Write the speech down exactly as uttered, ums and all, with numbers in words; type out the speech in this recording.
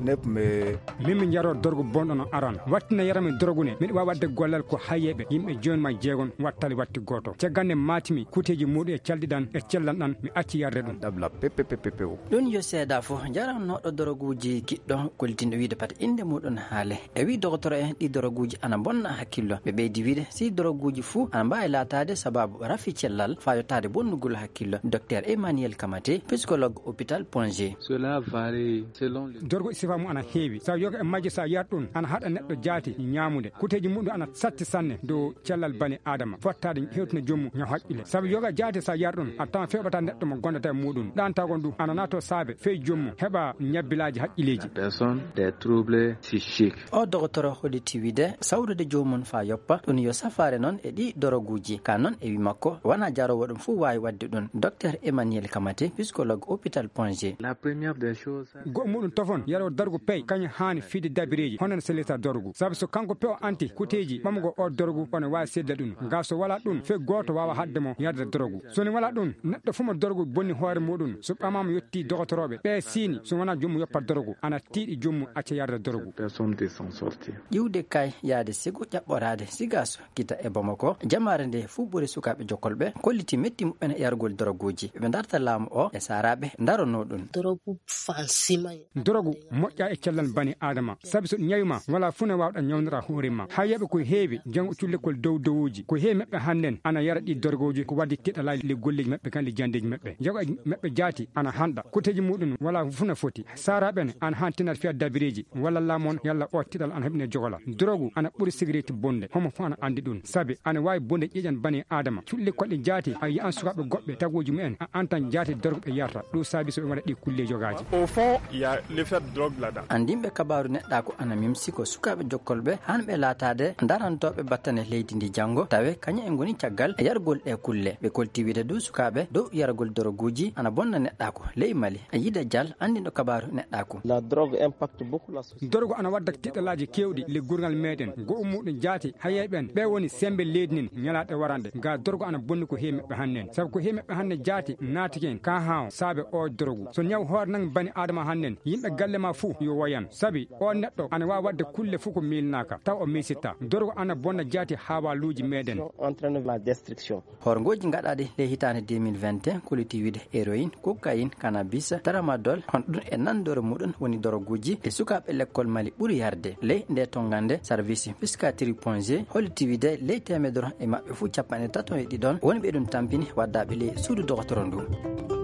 nep me mimi jaro dorgo bondono aran wattina yarami dorogune mi wa wadde gollal ko hayebe yimbe joni ma jeegon wattali watti goto cegande matimi kuteji mudu e caldidan e cellandan mi acci yarde dum dabla pepe pepe pepe don yo seeda fo jaram no do doroguji kiddo koltinde wiide pat inde mudon haale e wi docteur en di doroguji ana bonna hakkillo be beedi wiide si doroguji fu ana mbaa latade sababu rafi cellal fayotade bonnugul hakkillo docteur Emmanuel Kamate psychologue hôpital Ponge. Cela varie selon le dorgo sifamu ana heewi sa yoga e majji sa yardun ana hada neddo jaati nyaamude kuteji mundu ana satti sanne do cellal bani adama fottade hewtune jommu nya hakkile sabu yoga jaati sa yardun atan febata neddo mo gondata mudun dan ta gondu ana nato saabe fe jommu heba nyabbilaji hakkileji personne des troubles psychiques. O docteur hoditi wiide sawrude jomon fa yoppa dun yo safare non e di doroguji kanon e wi makko wana jarowo dum fu wawi wadde dun docteur Emmanuel Kamate psychologue hôpital Ponge. La première des choses go mudun tofon yaro dargo pay kany haani fide dabireji honon seleta dorgo sabu so kanko pe anti kuteji mamugo o dorgo on wa sedda dun gaso wala dun fe goto wawa hadde mo yarda dorgo so ni wala dun neddo fuma dorgo bonni hoore mudun so bamam yotti doctorobe be sini so wana jommu yoppa dorgo ana tiidi jommu acca yarda dorgo personne de s'en sortir. Yude kay yaade sigu jabborade sigaso kita e Bamako jamaare nde fu buri sukabe jokolbe kolliti metti mubben yargol dorogoji be darta laamu o e sarabe darono dun dorogu fansima dorogu mojja e cellal bani adama sabi so nyayuma wala funa wawda nyawnira hoorima hayabe ko heewi jangu culle kol dow dowuji ko heewi mebbe hannen ana yaradi dorogoji ko waddi tidala le golleji mebbe kan le jandeji mebbe jago mebbe jaati ana handa kuteji mudun wala funa foti sarabe an hantinar fi dabireji wala lamon yalla o tidal an hebne jogola dorogu ana buri cigarette bonde homo fana andi dun sabi ana way bonde jejan bani adama culle kolde jaati ay an sukabe gobbe tagoji mumen antan jaati dorogu be yarta do sabi so be wada di kulle jogaji. Au fond il y a l'effet de drogue là-dedans. Andimbe kabaru nedda ko ana mimsi ko sukabe jokkolbe hanbe latade darantobe battane leydi ndi jango tawe kanya en goni tiagal e yargol e kulle be koltiwide do sukabe do yargol doroguji ana bonna nedda ko ley mali e yida jal andi no kabaru nedda ko la drogue impacte beaucoup la société. Dorgo ana wadda tidalaji kewdi le gurgal meden go mudun jaati hayeben be woni sembe leydinin nyalaade warande ga dorgo ana bonni ko hembe hannen sabu ko hembe hannen jaati naatiken ka haa sabe o dorgo so nyaw hor nan bani adama hannen yimbe galle ma fu yo wayan sabi o neddo ana wa wadde kulle fu ko milnaka taw o misita dorgo ana bonna jaati hawaluji meden entraîne la destruction. Horgoji ngadade le hitane deux mille vingt et un kuliti wide héroïne cocaïne cannabis tramadol hon dun e nandoro mudun woni doroguji e sukabe l'école mali buri yarde le nde tongande service piscatiri Ponge holiti wide le temedoro e mabbe fu capane tato e didon woni be dum tampini waddabe le suudu docteur ndu.